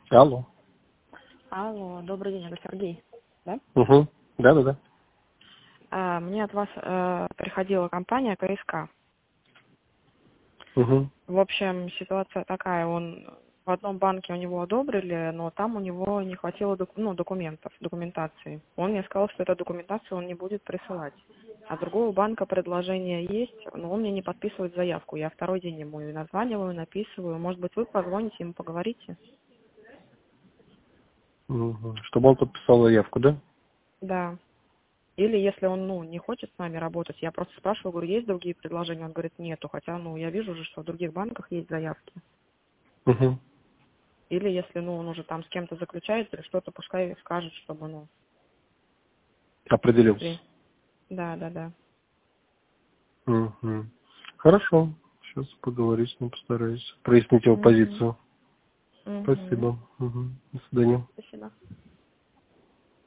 Алло. Алло, добрый день, это Сергей, да? Угу. Да. Мне от вас приходила компания КСК. Угу. В общем, ситуация такая, он в одном банке у него одобрили, но там у него не хватило документации. Он мне сказал, что эту документацию он не будет присылать. А другого банка предложение есть, но он мне не подписывает заявку. Я второй день ему и названиваю, написываю. Может быть, вы позвоните ему, поговорите? Угу. Чтобы он подписал заявку, да? Да. Или если он, не хочет с нами работать, я просто спрашиваю, говорю, есть другие предложения? Он говорит, нету, хотя, я вижу уже, что в других банках есть заявки. Угу. Или если, он уже там с кем-то заключает или что-то, пускай скажет, чтобы, Определился. Да. Угу. Хорошо. Сейчас поговорить с ним, постараюсь прояснить его Угу. позицию. Угу. Спасибо. Угу. До свидания.